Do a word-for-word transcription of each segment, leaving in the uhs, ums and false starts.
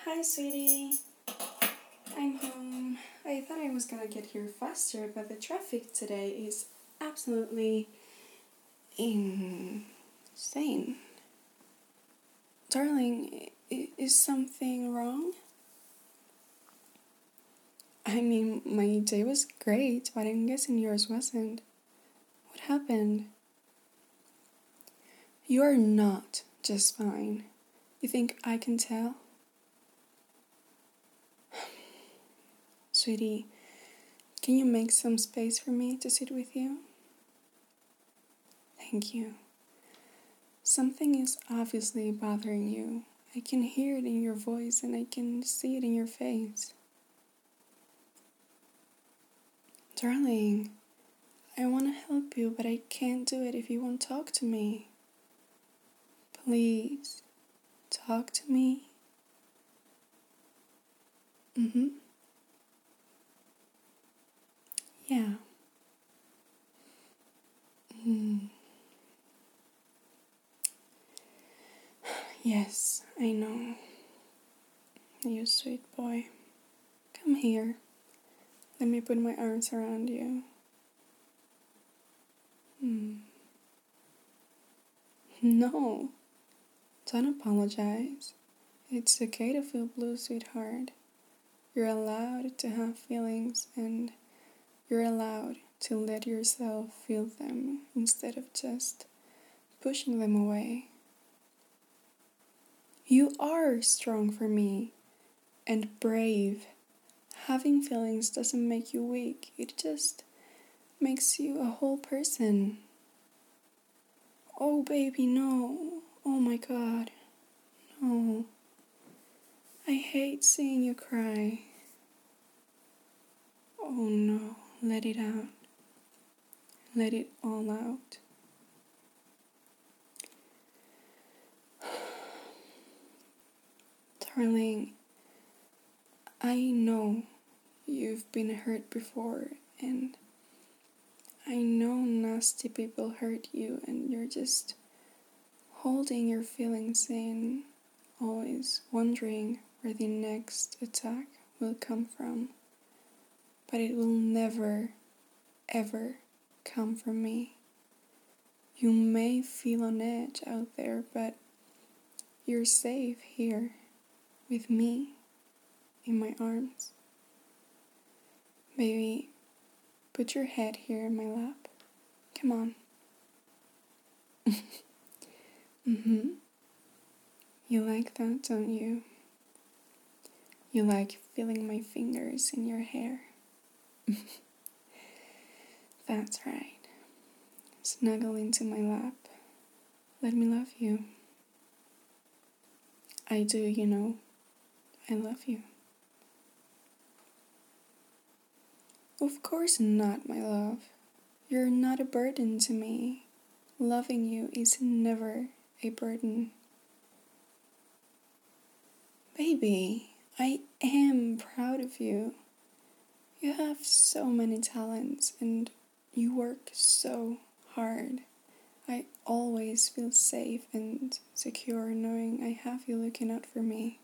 Hi, sweetie. I'm home. I thought I was gonna get here faster, but the traffic today is absolutely insane. Darling, i- is something wrong? I mean, my day was great, but I'm guessing yours wasn't. What happened? You're not just fine. You think I can tell? Sweetie, can you make some space for me to sit with you? Thank you. Something is obviously bothering you. I can hear it in your voice and I can see it in your face. Darling, I want to help you, but I can't do it if you won't talk to me. Please, talk to me. Mm-hmm. Yeah. Mm. Yes, I know. You sweet boy. Come here. Let me put my arms around you. Hmm. No, don't apologize. It's okay to feel blue, sweetheart. You're allowed to have feelings and you're allowed to let yourself feel them instead of just pushing them away. You are strong for me and brave. Having feelings doesn't make you weak, it just makes you a whole person. Oh, baby, no. Oh my god, no. I hate seeing you cry. Oh no, let it out. Let it all out. Darling, I know you've been hurt before, and I know nasty people hurt you, and you're just holding your feelings in, always wondering where the next attack will come from. But it will never, ever come from me. You may feel on edge out there, but you're safe here with me in my arms. Baby, put your head here in my lap. Come on. Mm-hmm. You like that, don't you? You like feeling my fingers in your hair. That's right. Snuggle into my lap. Let me love you. I do, you know. I love you. Of course not, my love. You're not a burden to me. Loving you is never a burden. Baby, I am proud of you. You have so many talents and you work so hard. I always feel safe and secure knowing I have you looking out for me.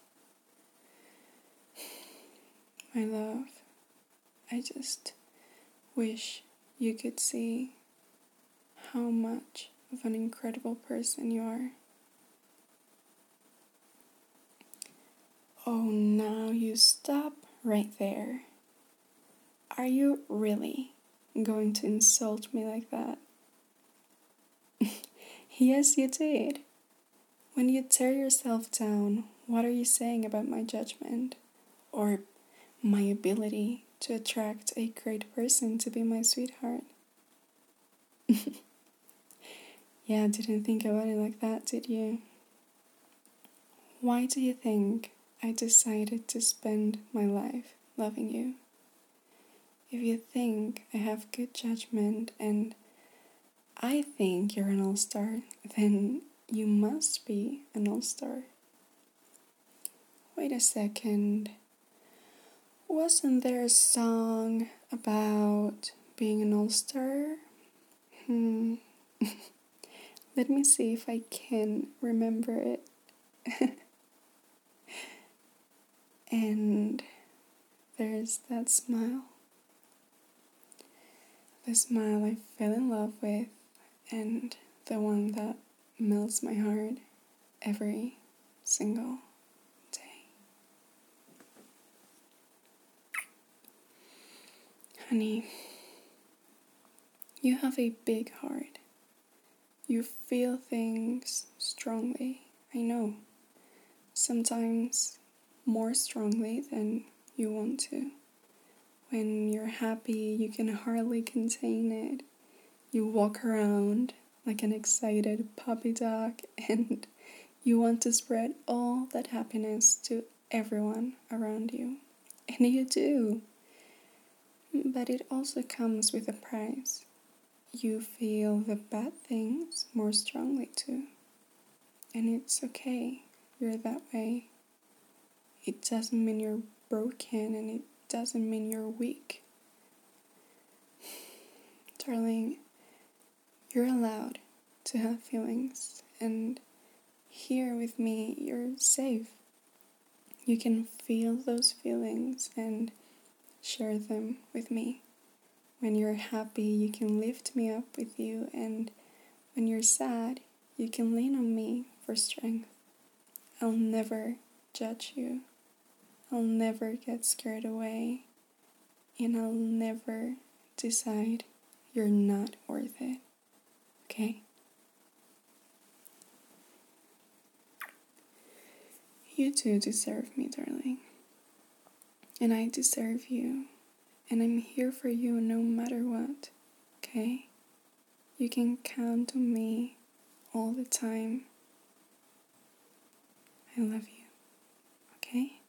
My love, I just wish you could see how much of an incredible person you are. Oh, now you stop right there. Are you really going to insult me like that? Yes, you did. When you tear yourself down, what are you saying about my judgment? Or my ability to attract a great person to be my sweetheart? Yeah, didn't think about it like that, did you? Why do you think I decided to spend my life loving you? If you think I have good judgment and I think you're an all-star, then you must be an all-star. Wait a second. Wasn't there a song about being an all-star? Hmm. Let me see if I can remember it. And there's that smile. The smile I fell in love with, and the one that melts my heart every single day. Honey, you have a big heart. You feel things strongly, I know. Sometimes more strongly than you want to. When you're happy, you can hardly contain it. You walk around like an excited puppy dog and you want to spread all that happiness to everyone around you. And you do. But it also comes with a price. You feel the bad things more strongly too. And it's okay. You're that way. It doesn't mean you're broken, and it doesn't mean you're weak. Darling, you're allowed to have feelings, and here with me, you're safe. You can feel those feelings and share them with me. When you're happy, you can lift me up with you, and when you're sad, you can lean on me for strength. I'll never judge you. I'll never get scared away, and I'll never decide you're not worth it, okay? You too deserve me, darling, and I deserve you, and I'm here for you no matter what, okay? You can count on me all the time. I love you, okay?